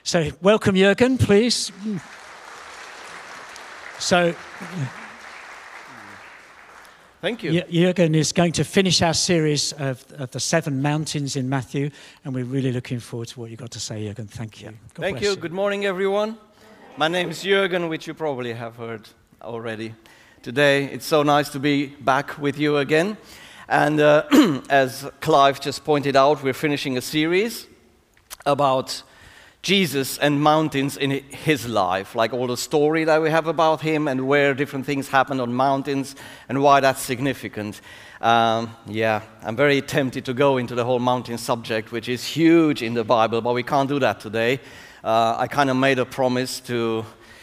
So welcome, Jürgen, please. So Thank you. Jürgen is going to finish our series of the 7 mountains in Matthew, and we're really looking forward to what you've got to say, Jürgen. Thank you. God Thank bless you. Good morning, everyone. My name is Jürgen, which you probably have heard already today. It's so nice to be back with you again. And as Clive just pointed out, we're finishing a series about Jesus and mountains in his life, like all the story that we have about him and where different things happen on mountains and why that's significant. I'm very tempted to go into the whole mountain subject, which is huge in the Bible, but we can't do that today. I kind of made a promise to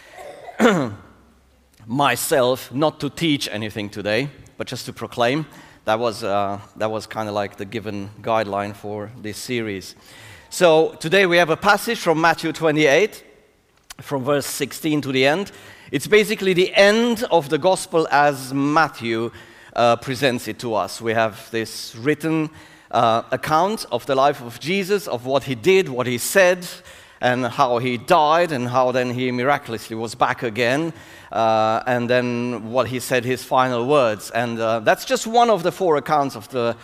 myself not to teach anything today, but just to proclaim. That was kind of like the given guideline for this series. So today we have a passage from Matthew 28, from verse 16 to the end. It's basically the end of the gospel as Matthew presents it to us. We have this written account of the life of Jesus, of what he did, what he said, and how he died, and how then he miraculously was back again, and then what he said, his final words. And that's just one of the 4 accounts of the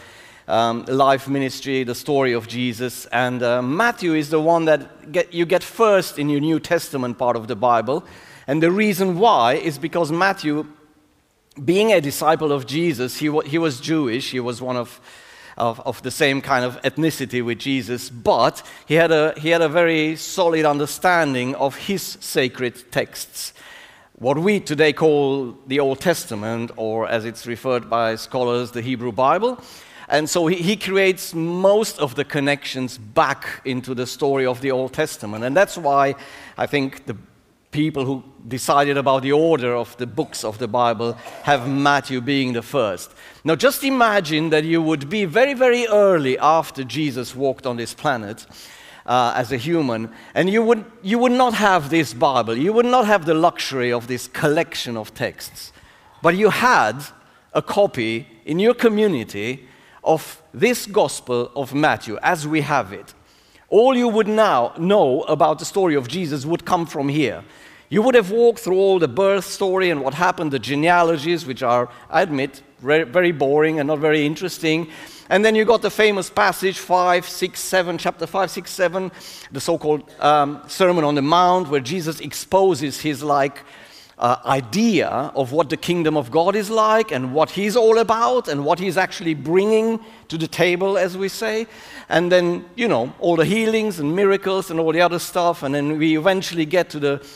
life ministry, the story of Jesus. And Matthew is the one that you get first in your New Testament part of the Bible. And the reason why is because Matthew, being a disciple of Jesus, he was Jewish. He was one of the same kind of ethnicity with Jesus, but he had a very solid understanding of his sacred texts. What we today call the Old Testament, or as it's referred by scholars, the Hebrew Bible. And so he creates most of the connections back into the story of the Old Testament. And that's why I think the people who decided about the order of the books of the Bible have Matthew being the first. Now just imagine that you would be very, very early after Jesus walked on this planet as a human, and you would not have this Bible. You would not have the luxury of this collection of texts. But you had a copy in your community of this Gospel of Matthew as we have it. All you would now know about the story of Jesus would come from here. You would have walked through all the birth story and what happened, the genealogies, which are, I admit, very boring and not very interesting. And then you got the famous passage, chapter 5, 6, 7, the so-called Sermon on the Mount, where Jesus exposes his idea of what the kingdom of God is like and what he's all about and what he's actually bringing to the table, as we say. And then, all the healings and miracles and all the other stuff. And then we eventually get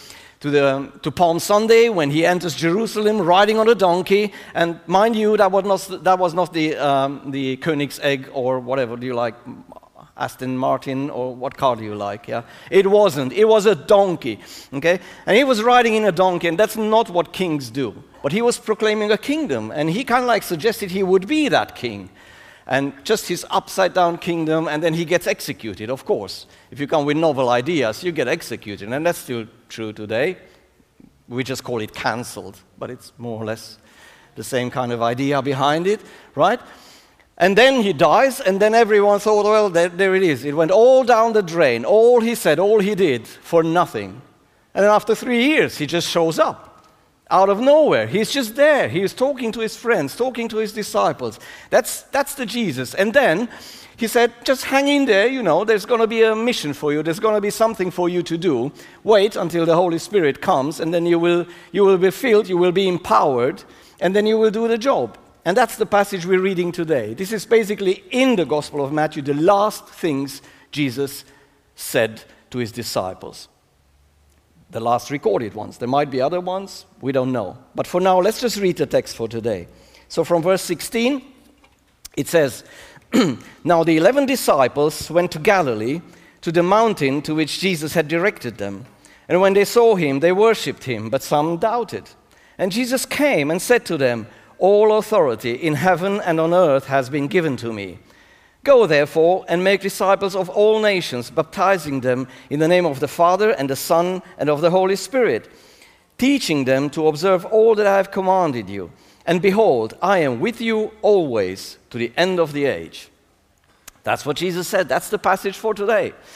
to Palm Sunday, when he enters Jerusalem riding on a donkey. And mind you, that was not the Koenigsegg or whatever do you like, Aston Martin, or what car do you like? Yeah, it wasn't. It was a donkey. Okay, and he was riding in a donkey, and that's not what kings do. But he was proclaiming a kingdom, and he kind of suggested he would be that king, and just his upside-down kingdom, and then he gets executed. Of course, if you come with novel ideas, you get executed, and that's still true today. We just call it cancelled, but it's more or less the same kind of idea behind it, right? And then he dies, and then everyone thought, well, there it is. It went all down the drain. All he said, all he did, for nothing. And then after 3 years, he just shows up out of nowhere. He's just there. He's talking to his friends, talking to his disciples. That's the Jesus. And then he said, just hang in there, there's going to be a mission for you. There's going to be something for you to do. Wait until the Holy Spirit comes, and then you will be filled, you will be empowered, and then you will do the job. And that's the passage we're reading today. This is basically in the Gospel of Matthew, the last things Jesus said to his disciples. The last recorded ones. There might be other ones, we don't know. But for now, let's just read the text for today. So from verse 16, it says, Now the 11 disciples went to Galilee, to the mountain to which Jesus had directed them. And when they saw him, they worshipped him, but some doubted. And Jesus came and said to them, All authority in heaven and on earth has been given to me. Go, therefore, and make disciples of all nations, baptizing them in the name of the Father and the Son and of the Holy Spirit, teaching them to observe all that I have commanded you. And behold, I am with you always to the end of the age. That's what Jesus said. That's the passage for today.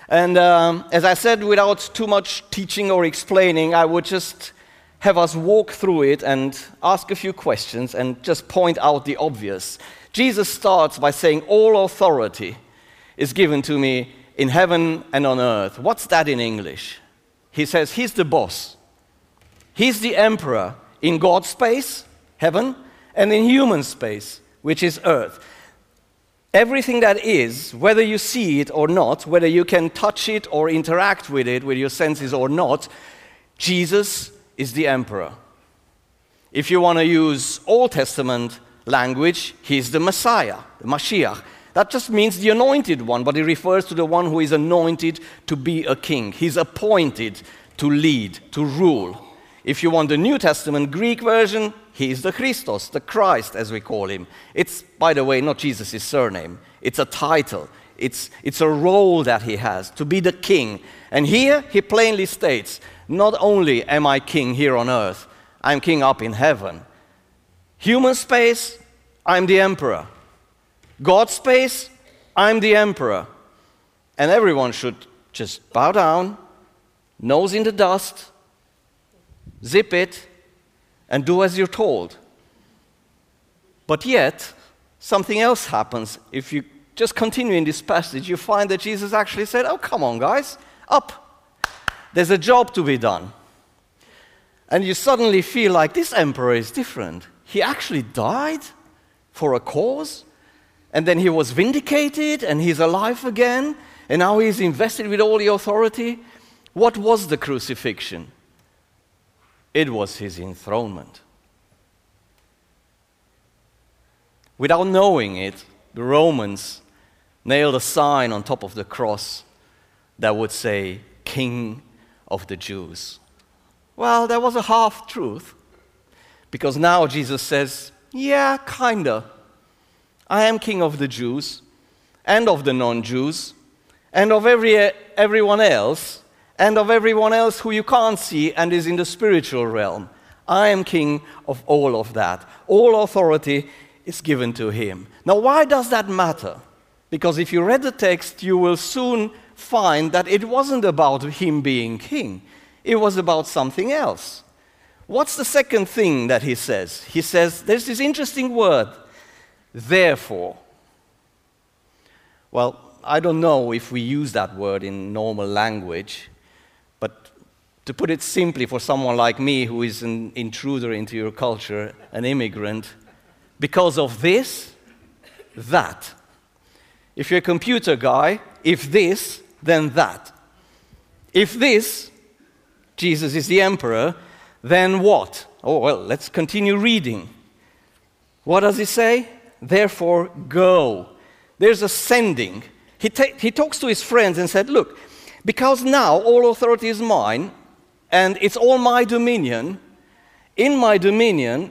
And as I said, without too much teaching or explaining, I would just have us walk through it and ask a few questions and just point out the obvious. Jesus starts by saying, all authority is given to me in heaven and on earth. What's that in English? He says he's the boss. He's the emperor in God's space, heaven, and in human space, which is earth. Everything that is, whether you see it or not, whether you can touch it or interact with it with your senses or not, Jesus is the emperor. If you want to use Old Testament language, he's the Messiah, the Mashiach. That just means the anointed one, but it refers to the one who is anointed to be a king. He's appointed to lead, to rule. If you want the New Testament Greek version, he is the Christos, the Christ, as we call him. It's, by the way, not Jesus' surname. It's a title. It's a role that he has, to be the king. And here, he plainly states, not only am I king here on earth, I'm king up in heaven. Human space, I'm the emperor. God's space, I'm the emperor. And everyone should just bow down, nose in the dust, zip it, and do as you're told. But yet, something else happens. If you just continue in this passage, you find that Jesus actually said, oh, come on, guys, up. There's a job to be done. And you suddenly feel like this emperor is different. He actually died for a cause, and then he was vindicated, and he's alive again, and now he's invested with all the authority. What was the crucifixion? It was his enthronement. Without knowing it, the Romans nailed a sign on top of the cross that would say, King of the Jews. Well, that was a half-truth, because now Jesus says, yeah, kinda. I am King of the Jews, and of the non-Jews, and of everyone else, and of everyone else who you can't see and is in the spiritual realm. I am king of all of that. All authority is given to him. Now, why does that matter? Because if you read the text, you will soon find that it wasn't about him being king. It was about something else. What's the second thing that he says? He says, there's this interesting word, therefore. Well, I don't know if we use that word in normal language, but to put it simply for someone like me who is an intruder into your culture, an immigrant, because of this, that. If you're a computer guy, if this, then that. If this, Jesus is the emperor, then what? Oh, well, let's continue reading. What does he say? Therefore, go. There's a sending. He talks to his friends and said, look, because now all authority is mine, and it's all my dominion, in my dominion,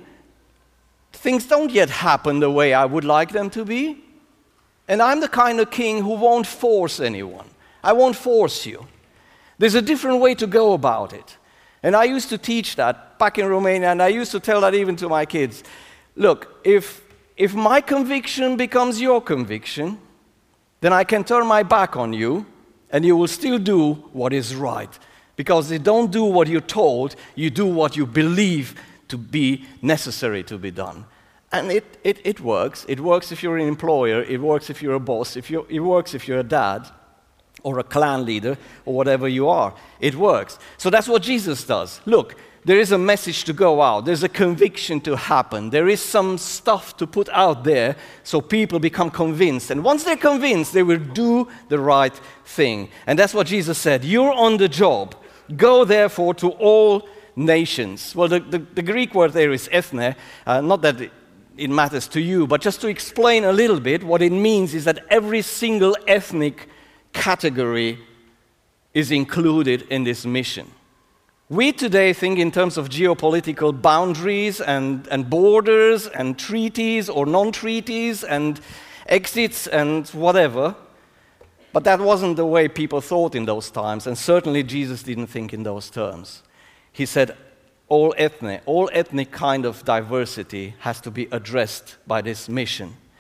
things don't yet happen the way I would like them to be. And I'm the kind of king who won't force anyone. I won't force you. There's a different way to go about it. And I used to teach that back in Romania, and I used to tell that even to my kids. Look, if my conviction becomes your conviction, then I can turn my back on you, and you will still do what is right. Because you don't do what you're told, you do what you believe to be necessary to be done. And it works. It works if you're an employer, it works if you're a boss, it works if you're a dad, or a clan leader, or whatever you are. It works. So that's what Jesus does. Look, there is a message to go out. There's a conviction to happen. There is some stuff to put out there so people become convinced. And once they're convinced, they will do the right thing. And that's what Jesus said. You're on the job. Go, therefore, to all nations. Well, the Greek word there is ethne. Not that it matters to you, but just to explain a little bit, what it means is that every single ethnic category is included in this mission. We today think in terms of geopolitical boundaries and borders and treaties or non-treaties and exits and whatever, but that wasn't the way people thought in those times, and certainly Jesus didn't think in those terms. He said all ethnic kind of diversity has to be addressed by this mission.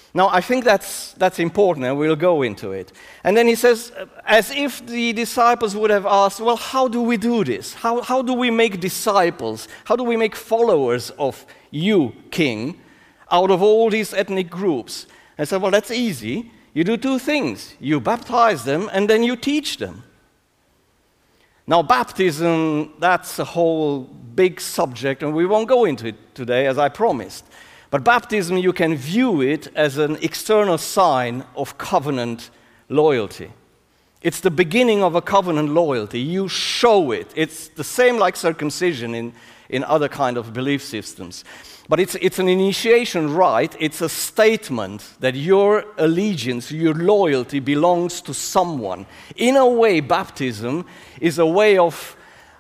Now, I think that's important, and we'll go into it. And then he says, as if the disciples would have asked, well, how do we do this? How do we make disciples? How do we make followers of you, King, out of all these ethnic groups? And I said, well, that's easy. You do two things. You baptize them, and then you teach them. Now, baptism, that's a whole big subject, and we won't go into it today, as I promised. But baptism, you can view it as an external sign of covenant loyalty. It's the beginning of a covenant loyalty. You show it. It's the same like circumcision in other kind of belief systems. But it's an initiation rite. It's a statement that your allegiance, your loyalty belongs to someone. In a way, baptism is a way of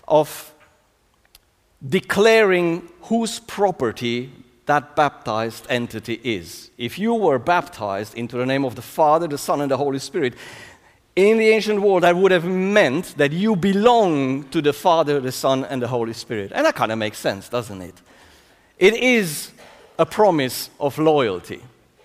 declaring whose property that baptized entity is. If you were baptized into the name of the Father, the Son, and the Holy Spirit, in the ancient world, that would have meant that you belong to the Father, the Son, and the Holy Spirit. And that kind of makes sense, doesn't it? It is a promise of loyalty.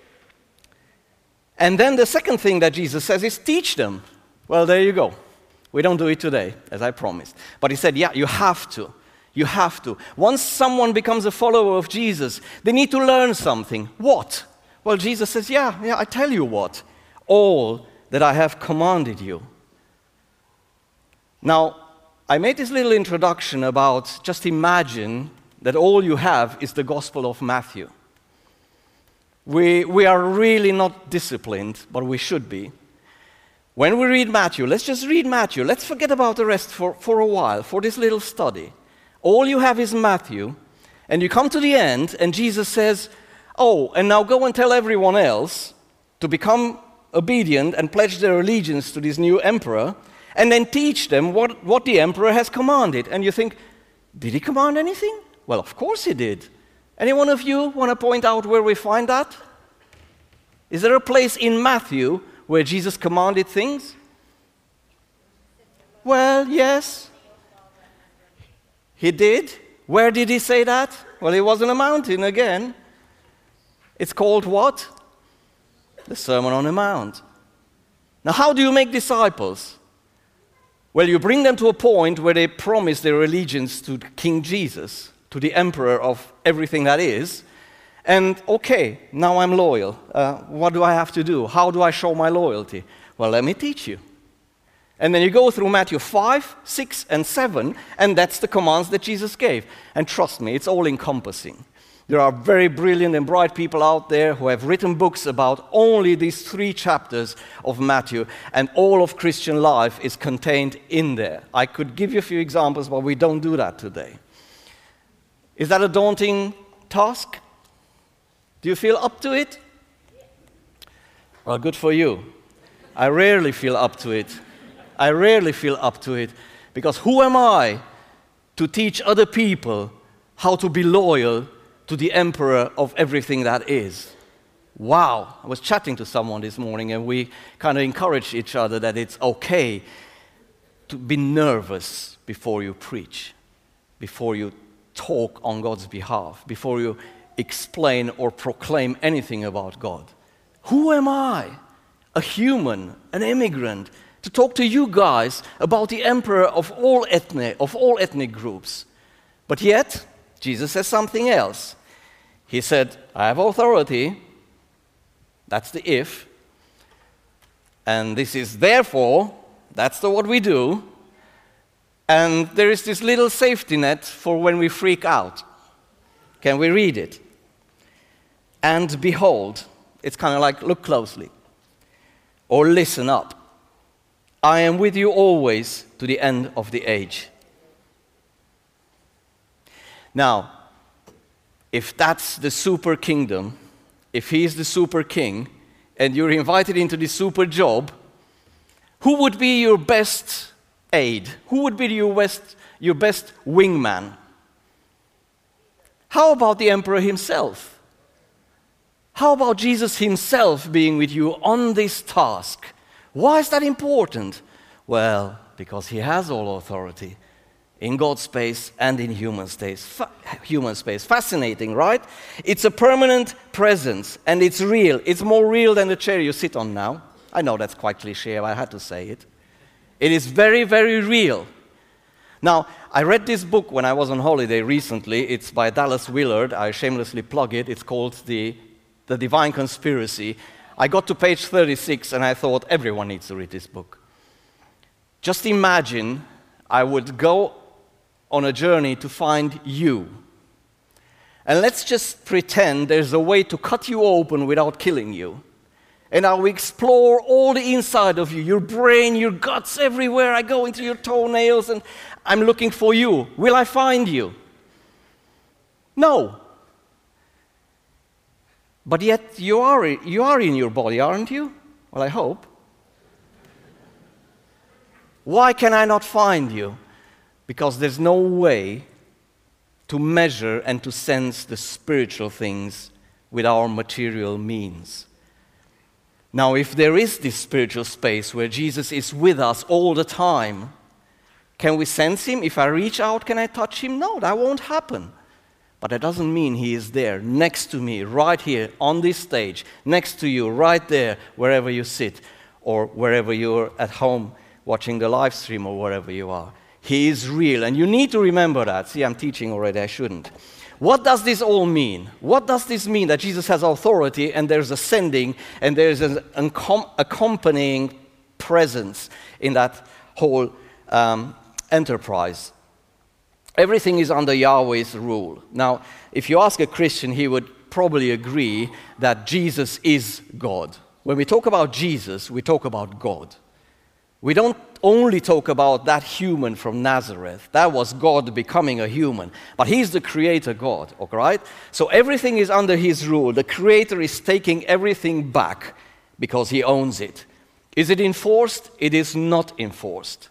And then the second thing that Jesus says is teach them. Well, there you go. We don't do it today, as I promised. But he said, yeah, you have to. You have to. Once someone becomes a follower of Jesus, they need to learn something. What? Well, Jesus says, yeah, I tell you what. All that I have commanded you. Now, I made this little introduction about just imagine that all you have is the Gospel of Matthew. We are really not disciplined, but we should be. When we read Matthew, let's just read Matthew. Let's forget about the rest for a while, for this little study. All you have is Matthew, and you come to the end, and Jesus says, oh, and now go and tell everyone else to become obedient and pledge their allegiance to this new emperor, and then teach them what the emperor has commanded. And you think, did he command anything? Well, of course he did. Any one of you want to point out where we find that? Is there a place in Matthew where Jesus commanded things? Well, yes. He did. Where did he say that? Well, it was on a mountain again. It's called what? The Sermon on the Mount. Now, how do you make disciples? Well, you bring them to a point where they promise their allegiance to King Jesus, to the emperor of everything that is. And, okay, now I'm loyal. What do I have to do? How do I show my loyalty? Well, let me teach you. And then you go through Matthew 5, 6, and 7, and that's the commands that Jesus gave. And trust me, it's all-encompassing. There are very brilliant and bright people out there who have written books about only these 3 chapters of Matthew, and all of Christian life is contained in there. I could give you a few examples, but we don't do that today. Is that a daunting task? Do you feel up to it? Well, good for you. I rarely feel up to it. Because who am I to teach other people how to be loyal to the emperor of everything that is? Wow. I was chatting to someone this morning, and we kind of encouraged each other that it's okay to be nervous before you preach, before you talk on God's behalf, before you explain or proclaim anything about God. Who am I, a human, an immigrant, to talk to you guys about the emperor of all ethnic groups? But yet, Jesus says something else. He said, I have authority. That's the if. And this is therefore. That's what we do. And there is this little safety net for when we freak out. Can we read it? And behold, it's kind of like look closely. Or listen up. I am with you always to the end of the age. Now, if that's the super kingdom, if he is the super king, and you're invited into the super job, who would be your best aide? Who would be your best wingman? How about the emperor himself? How about Jesus himself being with you on this task? Why is that important? Well, because he has all authority. in God's space and in human space. Fascinating, right? It's a permanent presence, and it's real. It's more real than the chair you sit on now. I know that's quite cliché, but I had to say it. It is very, very real. Now, I read this book when I was on holiday recently. It's by Dallas Willard. I shamelessly plug it. It's called The Divine Conspiracy. I got to page 36, and I thought everyone needs to read this book. Just imagine I would go on a journey to find you. And let's just pretend there's a way to cut you open without killing you. And I will explore all the inside of you, your brain, your guts, everywhere. I go into your toenails and I'm looking for you. Will I find you? No. But yet you are in your body, aren't you? Well, I hope. Why can I not find you? Because there's no way to measure and to sense the spiritual things with our material means. Now, if there is this spiritual space where Jesus is with us all the time, can we sense him? If I reach out, can I touch him? No, that won't happen. But that doesn't mean he is there, next to me, right here, on this stage, next to you, right there, wherever you sit, or wherever you're at home watching the live stream, or wherever you are. He is real, and you need to remember that. See, I'm teaching already, I shouldn't. What does this all mean? What does this mean that Jesus has authority and there's a sending and there's an accompanying presence in that whole enterprise? Everything is under Yahweh's rule. Now, if you ask a Christian, he would probably agree that Jesus is God. When we talk about Jesus, we talk about God. We don't only talk about that human from Nazareth. That was God becoming a human. But he's the creator God, all right? So everything is under his rule. The creator is taking everything back because he owns it. Is it enforced? It is not enforced.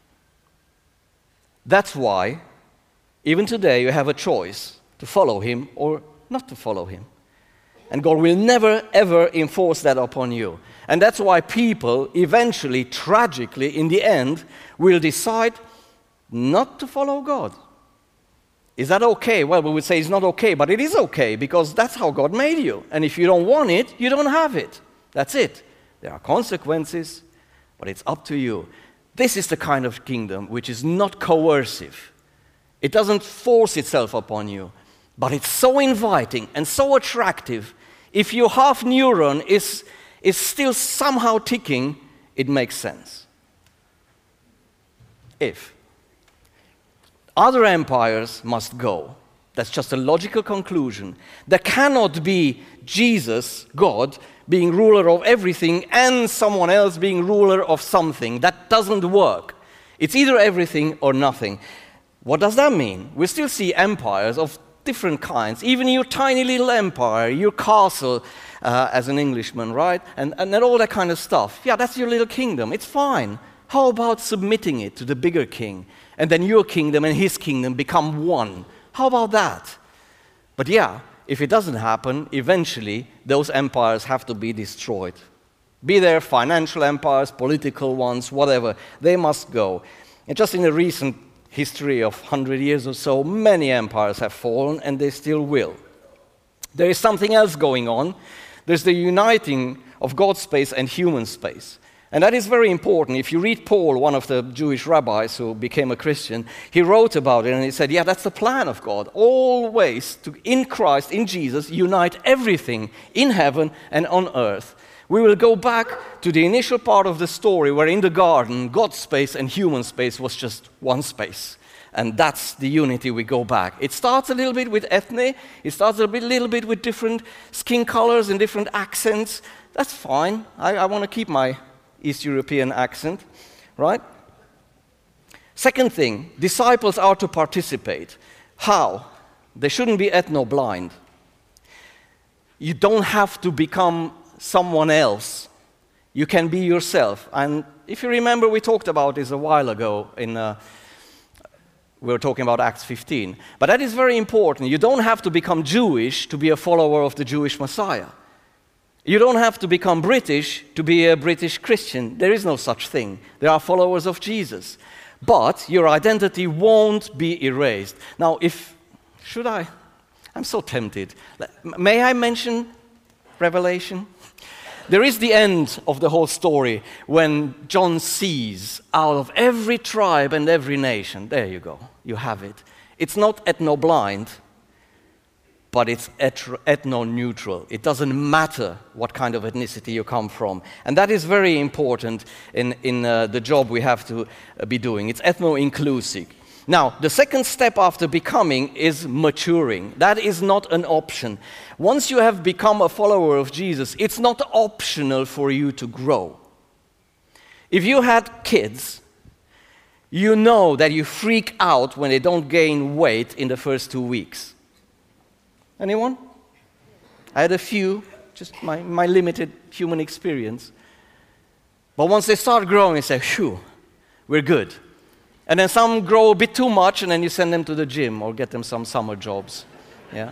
That's why, even today, you have a choice to follow him or not to follow him. And God will never, ever enforce that upon you. And that's why people eventually, tragically, in the end, will decide not to follow God. Is that okay? Well, we would say it's not okay, but it is okay because that's how God made you. And if you don't want it, you don't have it. That's it. There are consequences, but it's up to you. This is the kind of kingdom which is not coercive. It doesn't force itself upon you, but it's so inviting and so attractive. If your half neuron is still somehow ticking, it makes sense. If other empires must go, that's just a logical conclusion. There cannot be Jesus, God, being ruler of everything and someone else being ruler of something. That doesn't work. It's either everything or nothing. What does that mean? We still see empires of different kinds, even your tiny little empire, your castle as an Englishman, right? And all that kind of stuff. Yeah, that's your little kingdom. It's fine. How about submitting it to the bigger king? And then your kingdom and his kingdom become one. How about that? But yeah, if it doesn't happen, eventually those empires have to be destroyed. Be they financial empires, political ones, whatever, they must go. And just in the recent history of 100 years or so, many empires have fallen and they still will. There is something else going on. There's the uniting of God's space and human space. And that is very important. If you read Paul, one of the Jewish rabbis who became a Christian, he wrote about it and he said, yeah, that's the plan of God. Always, in Christ, in Jesus, unite everything in heaven and on earth. We will go back to the initial part of the story where in the garden, God's space and human space was just one space. And that's the unity we go back. It starts a little bit with ethne. It starts a little bit with different skin colors and different accents. That's fine. I want to keep my East European accent, right? Second thing, disciples are to participate. How? They shouldn't be ethno-blind. You don't have to become someone else. You can be yourself. And if you remember, we talked about this a while ago we were talking about Acts 15. But that is very important. You don't have to become Jewish to be a follower of the Jewish Messiah. You don't have to become British to be a British Christian. There is no such thing. There are followers of Jesus. but your identity won't be erased. Now, should I? I'm so tempted. May I mention Revelation? There is the end of the whole story when John sees out of every tribe and every nation. There you go. You have it. It's not ethno-blind, but it's ethno-neutral. It doesn't matter what kind of ethnicity you come from. And that is very important in the job we have to be doing. It's ethno-inclusive. Now, the second step after becoming is maturing. That is not an option. Once you have become a follower of Jesus, it's not optional for you to grow. If you had kids, you know that you freak out when they don't gain weight in the first 2 weeks. Anyone? I had a few, just my limited human experience. But once they start growing, they say, phew, we're good. And then some grow a bit too much, and then you send them to the gym or get them some summer jobs. Yeah.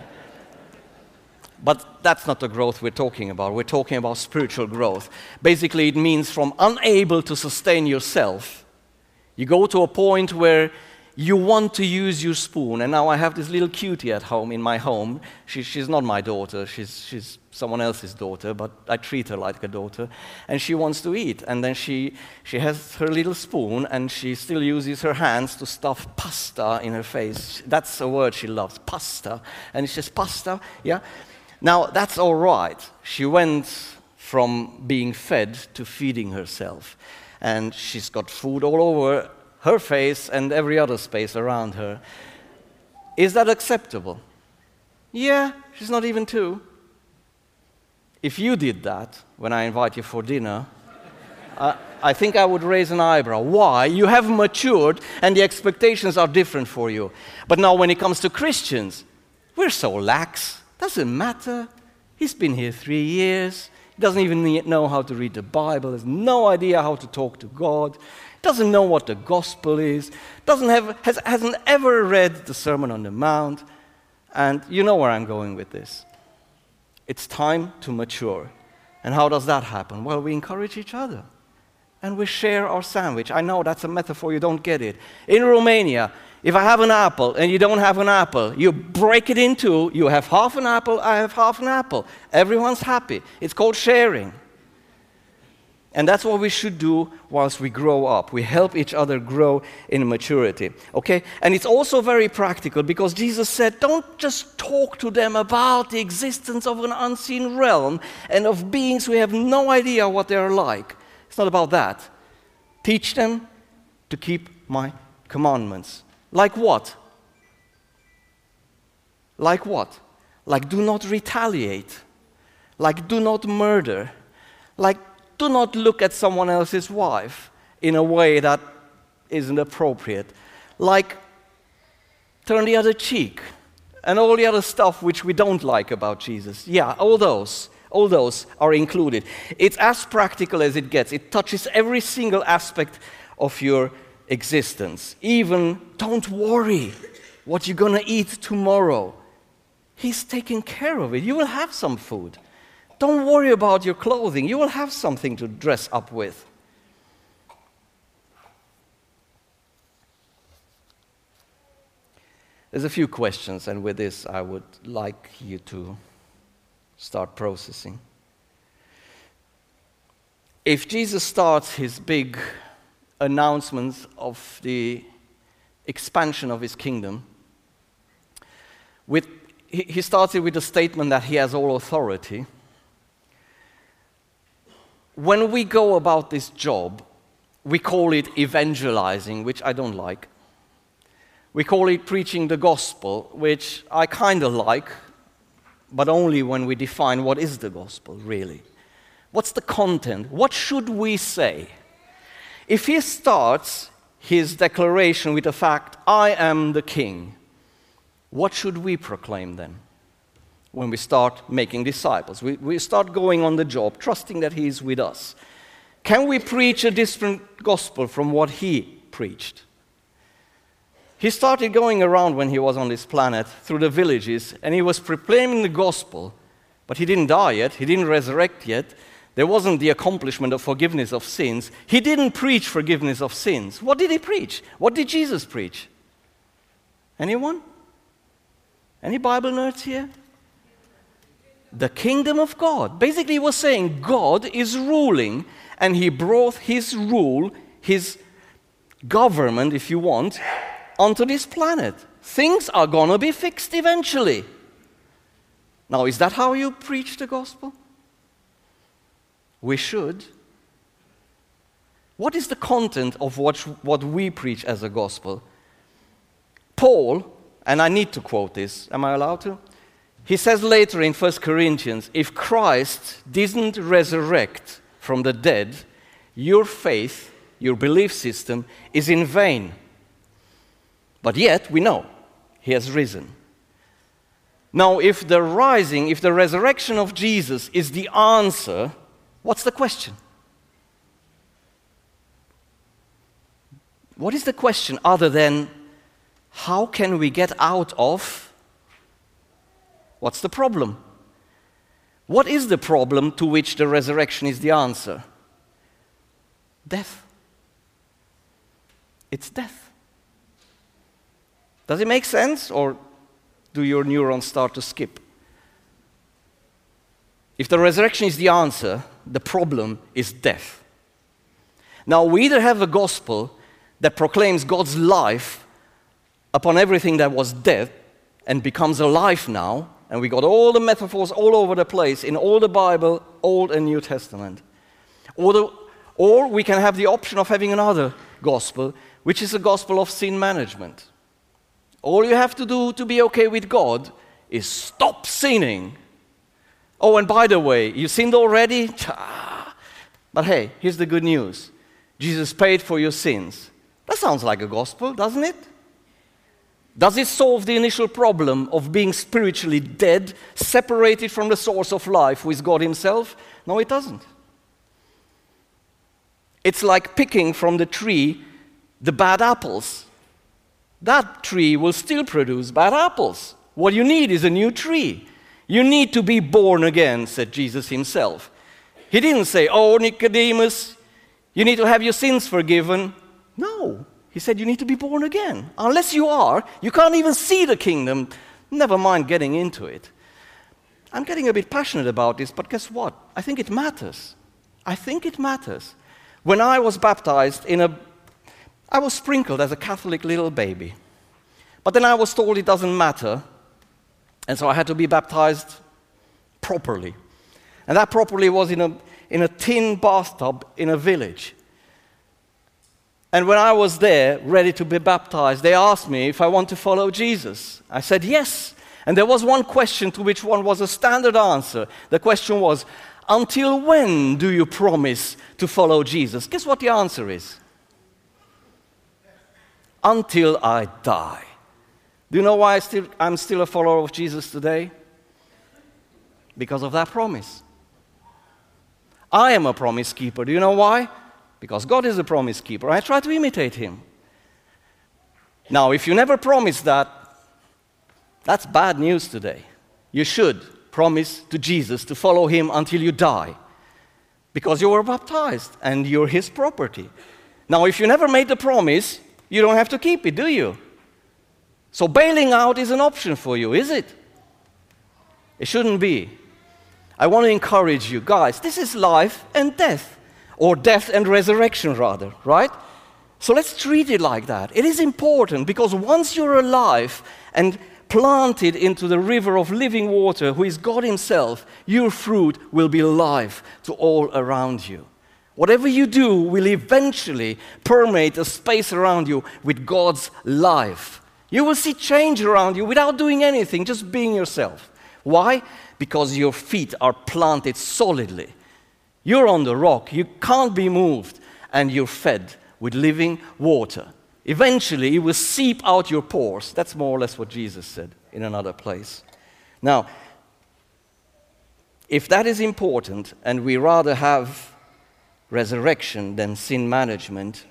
But that's not the growth we're talking about. We're talking about spiritual growth. Basically, it means from unable to sustain yourself, you go to a point where you want to use your spoon. And now I have this little cutie at home, in my home. She's not my daughter. She's someone else's daughter, but I treat her like a daughter. And she wants to eat. And then she has her little spoon, and she still uses her hands to stuff pasta in her face. That's a word she loves, pasta. And it's just pasta, yeah? Now, that's all right. She went from being fed to feeding herself. And she's got food all over her face and every other space around her. Is that acceptable? Yeah, she's not even 2. If you did that when I invite you for dinner, I think I would raise an eyebrow. Why? You have matured and the expectations are different for you. But now when it comes to Christians, we're so lax. Doesn't matter. He's been here 3 years. He doesn't even know how to read the Bible. Has no idea how to talk to God. Doesn't know what the gospel is. Hasn't ever read the Sermon on the Mount. And you know where I'm going with this. It's time to mature. And how does that happen? Well, we encourage each other. And we share our sandwich. I know that's a metaphor, you don't get it. In Romania, if I have an apple and you don't have an apple, you break it in two. You have half an apple, I have half an apple. Everyone's happy. It's called sharing. And that's what we should do whilst we grow up. We help each other grow in maturity. Okay? And it's also very practical because Jesus said, don't just talk to them about the existence of an unseen realm and of beings we have no idea what they're like. It's not about that. Teach them to keep my commandments. Like what? Like what? Like do not retaliate. Like do not murder. Like do not look at someone else's wife in a way that isn't appropriate. Like turn the other cheek and all the other stuff which we don't like about Jesus. Yeah, all those are included. It's as practical as it gets. It touches every single aspect of your existence. Even don't worry what you're going to eat tomorrow. He's taking care of it. You will have some food. Don't worry about your clothing. You will have something to dress up with. There's a few questions, and with this I would like you to start processing. If Jesus starts his big announcements of the expansion of his kingdom, he started with a statement that he has all authority. When we go about this job, we call it evangelizing, which I don't like. We call it preaching the gospel, which I kind of like, but only when we define what is the gospel, really. What's the content? What should we say? If he starts his declaration with the fact, I am the king, what should we proclaim then? When we start making disciples, we start going on the job, trusting that he is with us. Can we preach a different gospel from what he preached? He started going around when he was on this planet through the villages, and he was proclaiming the gospel, but he didn't die yet, he didn't resurrect yet. There wasn't the accomplishment of forgiveness of sins. He didn't preach forgiveness of sins. What did he preach? What did Jesus preach? Anyone? Any Bible nerds here? The kingdom of God. Basically, he was saying God is ruling, and he brought his rule, his government, if you want, onto this planet. Things are going to be fixed eventually. Now, is that how you preach the gospel? We should. What is the content of what we preach as a gospel? Paul, and I need to quote this, am I allowed to? He says later in 1 Corinthians, if Christ didn't resurrect from the dead, your faith, your belief system is in vain. But yet, we know he has risen. Now, if the resurrection of Jesus is the answer, what's the question? What is the question other than how can we get out of? What's the problem? What is the problem to which the resurrection is the answer? Death. It's death. Does it make sense, or do your neurons start to skip? If the resurrection is the answer, the problem is death. Now, we either have a gospel that proclaims God's life upon everything that was dead and becomes alive now, and we got all the metaphors all over the place in all the Bible, Old and New Testament. Or we can have the option of having another gospel, which is a gospel of sin management. All you have to do to be okay with God is stop sinning. Oh, and by the way, you sinned already? But hey, here's the good news. Jesus paid for your sins. That sounds like a gospel, doesn't it? Does it solve the initial problem of being spiritually dead, separated from the source of life, who is God himself? No, it doesn't. It's like picking from the tree the bad apples. That tree will still produce bad apples. What you need is a new tree. You need to be born again, said Jesus himself. He didn't say, oh, Nicodemus, you need to have your sins forgiven. No. He said you need to be born again. Unless you are, you can't even see the kingdom. Never mind getting into it. I'm getting a bit passionate about this, but guess what? I think it matters. I think it matters. When I was baptized I was sprinkled as a Catholic little baby. But then I was told it doesn't matter, and so I had to be baptized properly. And that properly was in a tin bathtub in a village. And when I was there, ready to be baptized, they asked me if I want to follow Jesus. I said yes. And there was one question to which one was a standard answer. The question was, until when do you promise to follow Jesus? Guess what the answer is? Until I die. Do you know why I'm still a follower of Jesus today? Because of that promise. I am a promise keeper. Do you know why? Because God is a promise keeper. I try to imitate him. Now, if you never promise that, that's bad news today. You should promise to Jesus to follow him until you die. Because you were baptized and you're his property. Now, if you never made the promise, you don't have to keep it, do you? So bailing out is an option for you, is it? It shouldn't be. I want to encourage you, guys, this is life and death. Or death and resurrection, rather, right? So let's treat it like that. It is important because once you're alive and planted into the river of living water, who is God himself, your fruit will be life to all around you. Whatever you do will eventually permeate the space around you with God's life. You will see change around you without doing anything, just being yourself. Why? Because your feet are planted solidly. You're on the rock, you can't be moved, and you're fed with living water. Eventually, it will seep out your pores. That's more or less what Jesus said in another place. Now, if that is important, and we rather have resurrection than sin management,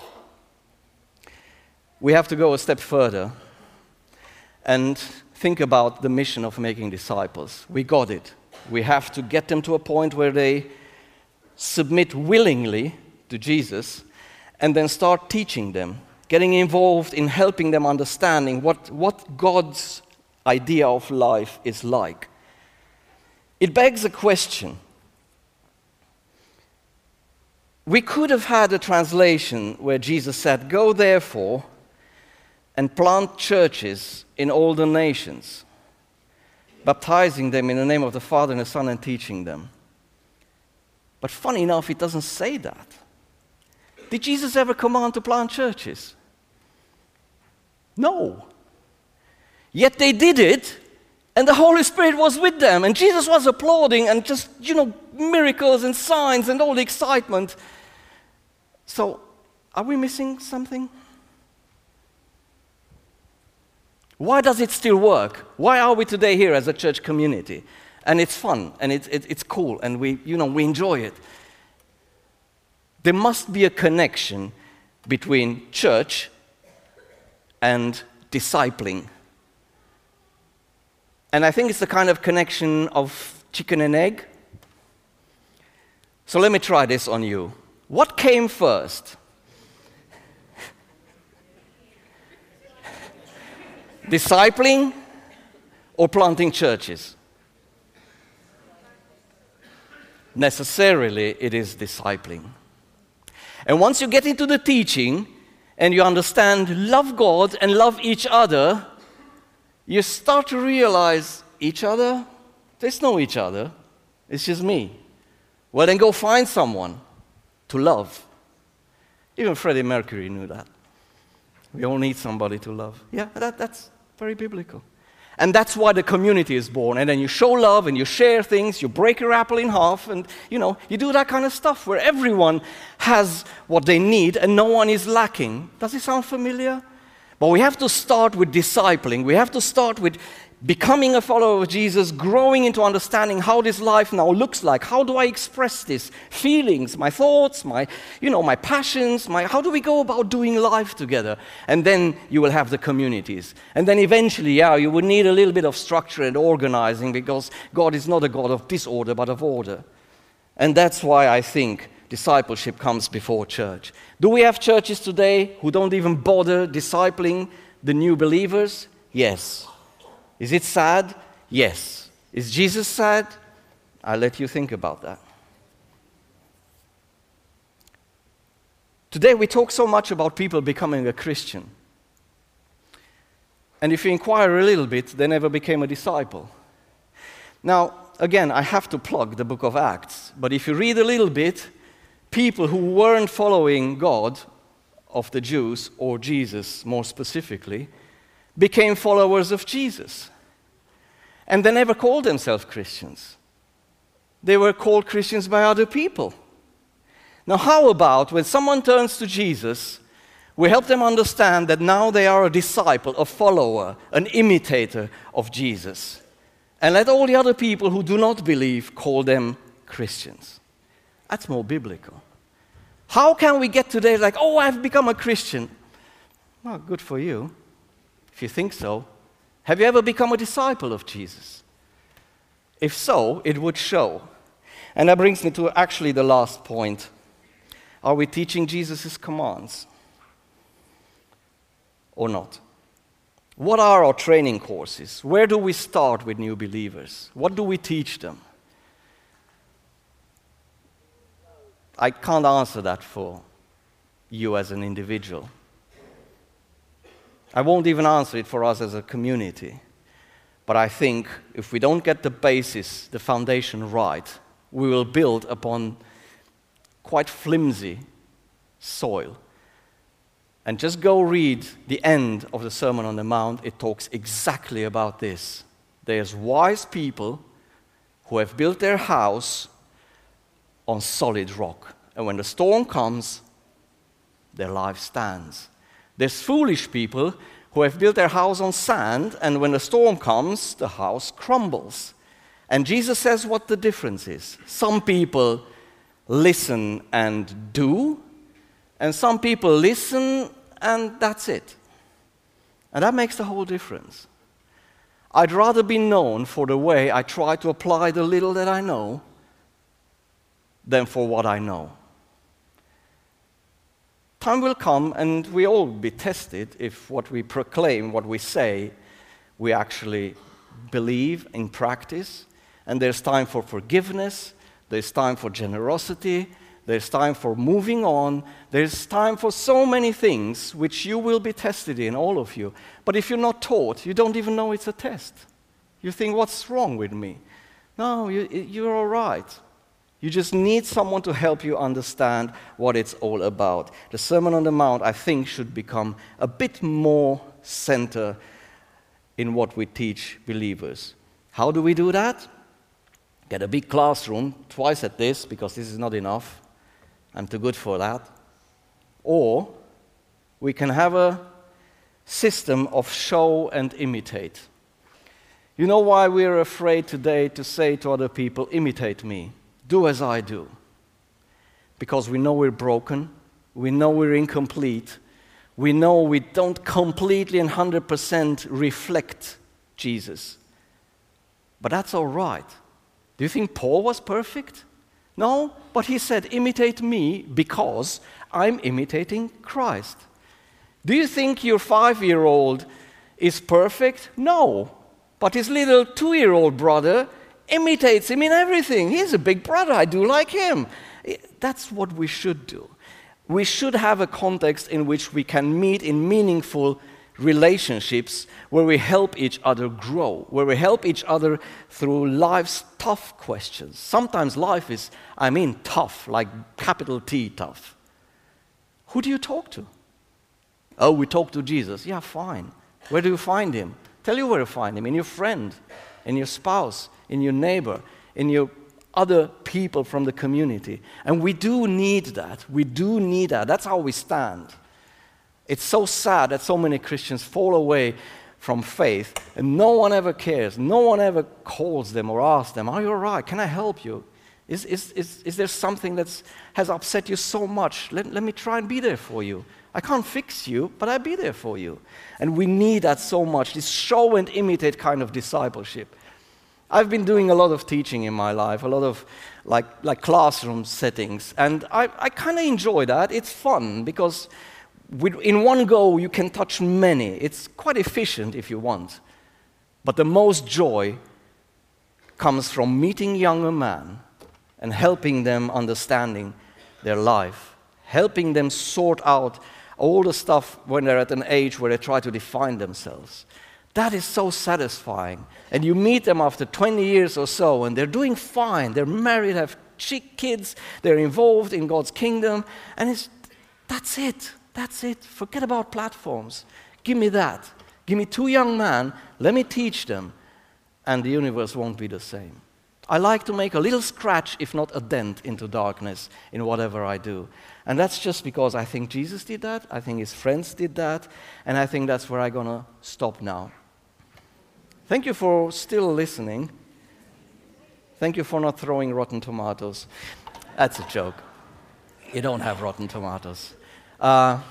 we have to go a step further and think about the mission of making disciples. We got it. We have to get them to a point where they submit willingly to Jesus, and then start teaching them, getting involved in helping them understanding what God's idea of life is like. It begs a question. We could have had a translation where Jesus said, "Go therefore and plant churches in all the nations, baptizing them in the name of the Father and the Son and teaching them." But funny enough, it doesn't say that. Did Jesus ever command to plant churches? No. Yet they did it, and the Holy Spirit was with them, and Jesus was applauding, and just, miracles and signs and all the excitement. So, are we missing something? Why does it still work? Why are we today here as a church community? And it's fun, and it's cool, and we enjoy it. There must be a connection between church and discipling. And I think it's the kind of connection of chicken and egg. So let me try this on you. What came first? Discipling or planting churches? Necessarily, it is discipling. And once you get into the teaching and you understand love God and love each other, you start to realize each other, there's no each other, it's just me. Well, then go find someone to love. Even Freddie Mercury knew that. We all need somebody to love. Yeah, that's very biblical. And that's why the community is born. And then you show love and you share things, you break your apple in half, and you do that kind of stuff where everyone has what they need and no one is lacking. Does it sound familiar? But we have to start with discipling. We have to start with becoming a follower of Jesus, growing into understanding how this life now looks like. How do I express this? Feelings, my thoughts, my passions, how do we go about doing life together? And then you will have the communities. And then eventually, you will need a little bit of structure and organizing, because God is not a God of disorder, but of order. And that's why I think discipleship comes before church. Do we have churches today who don't even bother discipling the new believers? Yes. Is it sad? Yes. Is Jesus sad? I'll let you think about that. Today we talk so much about people becoming a Christian. And if you inquire a little bit, they never became a disciple. Now, again, I have to plug the book of Acts, but if you read a little bit, people who weren't following God, of the Jews, or Jesus more specifically, became followers of Jesus. And they never called themselves Christians. They were called Christians by other people. Now, how about when someone turns to Jesus, we help them understand that now they are a disciple, a follower, an imitator of Jesus. And let all the other people who do not believe call them Christians. That's more biblical. How can we get today like, oh, I've become a Christian? Well, good for you, if you think so. Have you ever become a disciple of Jesus? If so, it would show. And that brings me to actually the last point. Are we teaching Jesus' commands or not? What are our training courses? Where do we start with new believers? What do we teach them? I can't answer that for you as an individual. I won't even answer it for us as a community. But I think if we don't get the basis, the foundation right, we will build upon quite flimsy soil. And just go read the end of the Sermon on the Mount. It talks exactly about this. There's wise people who have built their house on solid rock. And when the storm comes, their life stands. There's foolish people who have built their house on sand, and when the storm comes, the house crumbles. And Jesus says what the difference is. Some people listen and do, and some people listen and that's it. And that makes the whole difference. I'd rather be known for the way I try to apply the little that I know than for what I know. Time will come and we all will be tested if what we proclaim, what we say, we actually believe in practice. And there's time for forgiveness, there's time for generosity, there's time for moving on, there's time for so many things which you will be tested in, all of you. But if you're not taught, you don't even know it's a test. You think, what's wrong with me? No, you're all right. You just need someone to help you understand what it's all about. The Sermon on the Mount, I think, should become a bit more center in what we teach believers. How do we do that? Get a big classroom, twice at this, because this is not enough. I'm too good for that. Or we can have a system of show and imitate. You know why we're afraid today to say to other people, imitate me? Do as I do. Because we know we're broken, we know we're incomplete, we know we don't completely and 100% reflect Jesus. But that's all right. Do you think Paul was perfect? No, but he said, imitate me because I'm imitating Christ. Do you think your 5-year-old is perfect? No, but his little 2-year-old brother imitates him in everything. He's a big brother. I do like him. That's what we should do. We should have a context in which we can meet in meaningful relationships where we help each other grow, where we help each other through life's tough questions. Sometimes life is, tough, like capital T tough. Who do you talk to? Oh, we talk to Jesus. Yeah, fine. Where do you find him? Tell you where to find him. In your friend, in your spouse, in your neighbor, in your other people from the community. And we do need that. We do need that. That's how we stand. It's so sad that so many Christians fall away from faith and no one ever cares. No one ever calls them or asks them, are you all right? Can I help you? Is there something that has upset you so much? Let me try and be there for you. I can't fix you, but I'll be there for you. And we need that so much, this show and imitate kind of discipleship. I've been doing a lot of teaching in my life, a lot of like classroom settings, and I kind of enjoy that. It's fun because in one go you can touch many. It's quite efficient if you want. But the most joy comes from meeting younger men and helping them understanding their life, helping them sort out all the stuff when they're at an age where they try to define themselves. That is so satisfying. And you meet them after 20 years or so, and they're doing fine. They're married, have kids, they're involved in God's kingdom, and that's it. That's it. Forget about platforms. Give me that. Give me 2 young men, let me teach them, and the universe won't be the same. I like to make a little scratch, if not a dent, into darkness in whatever I do. And that's just because I think Jesus did that, I think his friends did that, and I think that's where I'm going to stop now. Thank you for still listening. Thank you for not throwing rotten tomatoes. That's a joke. You don't have rotten tomatoes. I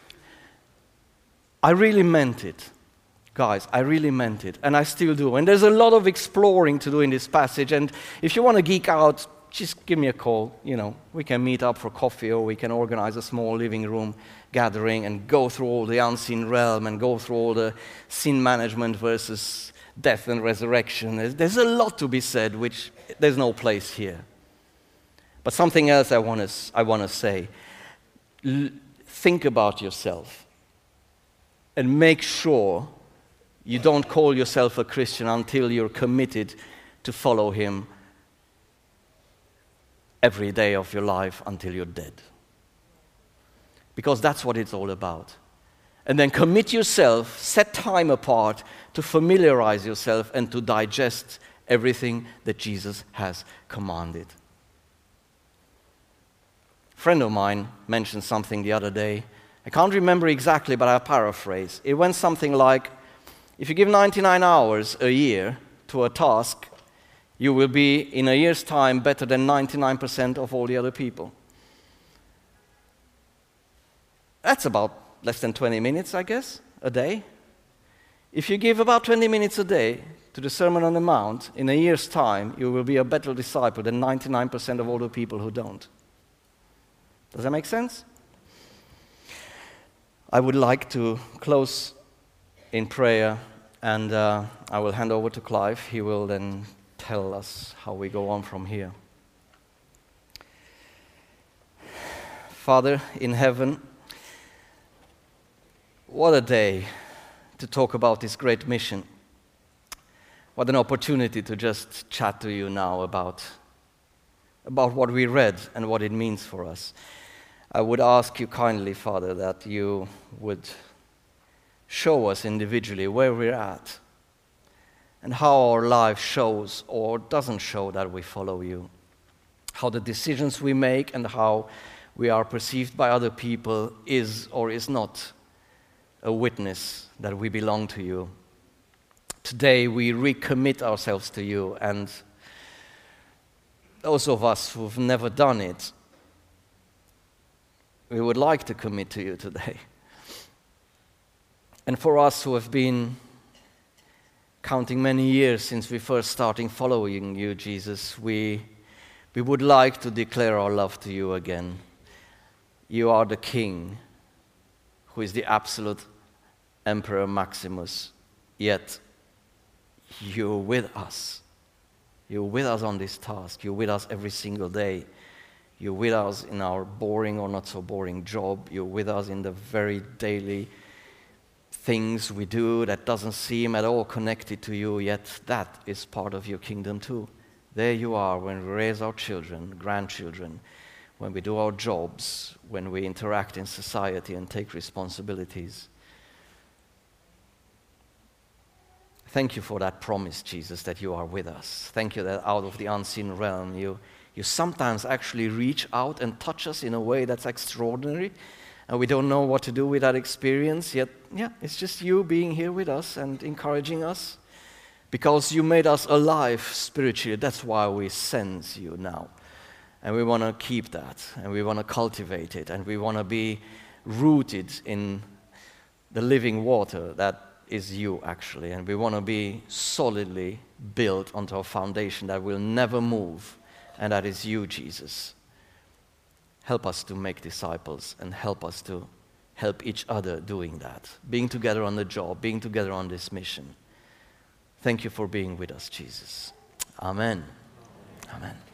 really meant it. Guys, I really meant it, and I still do. And there's a lot of exploring to do in this passage, and if you want to geek out, just give me a call. We can meet up for coffee, or we can organize a small living room gathering and go through all the unseen realm and go through all the sin management versus death and resurrection. There's a lot to be said, which there's no place here. But something else I want to say. Think about yourself and make sure you don't call yourself a Christian until you're committed to follow him every day of your life until you're dead. Because that's what it's all about. And then commit yourself, set time apart to familiarize yourself and to digest everything that Jesus has commanded. A friend of mine mentioned something the other day. I can't remember exactly, but I'll paraphrase. It went something like, if you give 99 hours a year to a task, you will be, in a year's time, better than 99% of all the other people. That's about less than 20 minutes, I guess, a day. If you give about 20 minutes a day to the Sermon on the Mount, in a year's time, you will be a better disciple than 99% of all the people who don't. Does that make sense? I would like to close in prayer, and I will hand over to Clive. He will then tell us how we go on from here. Father in heaven, what a day to talk about this great mission. What an opportunity to just chat to you now about what we read and what it means for us. I would ask you kindly, Father, that you would show us individually where we're at and how our life shows or doesn't show that we follow you. How the decisions we make and how we are perceived by other people is or is not a witness that we belong to you. Today we recommit ourselves to you, and those of us who've never done it, we would like to commit to you today. And for us who have been counting many years since we first started following you, Jesus, we would like to declare our love to you again. You are the King, who is the absolute Emperor Maximus, yet you're with us. You're with us on this task. You're with us every single day. You're with us in our boring or not so boring job. You're with us in the very daily things we do that doesn't seem at all connected to you, yet that is part of your kingdom too. There you are when we raise our children, grandchildren, when we do our jobs, when we interact in society and take responsibilities. Thank you for that promise, Jesus, that you are with us. Thank you that out of the unseen realm, you sometimes actually reach out and touch us in a way that's extraordinary, and we don't know what to do with that experience, yet, it's just you being here with us and encouraging us. Because you made us alive spiritually, that's why we sense you now. And we want to keep that, and we want to cultivate it, and we want to be rooted in the living water that is you, actually. And we want to be solidly built onto a foundation that will never move, and that is you, Jesus. Help us to make disciples, and help us to help each other doing that. Being together on the job, being together on this mission. Thank you for being with us, Jesus. Amen. Amen.